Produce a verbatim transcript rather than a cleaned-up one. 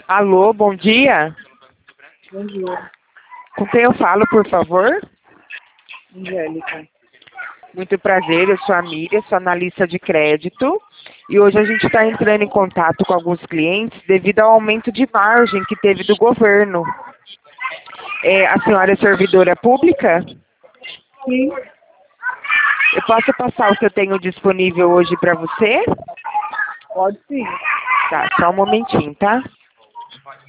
Alô, bom dia. Bom dia, Com quem eu falo, por favor? Angélica. Muito prazer, eu sou a Miriam, sou analista de crédito. E hoje a gente está entrando em contato com alguns clientes devido ao aumento de margem que teve do governo. É, a senhora é servidora pública? Sim, Eu posso passar o que eu tenho disponível hoje para você? pode sim. Tá, só um momentinho, tá?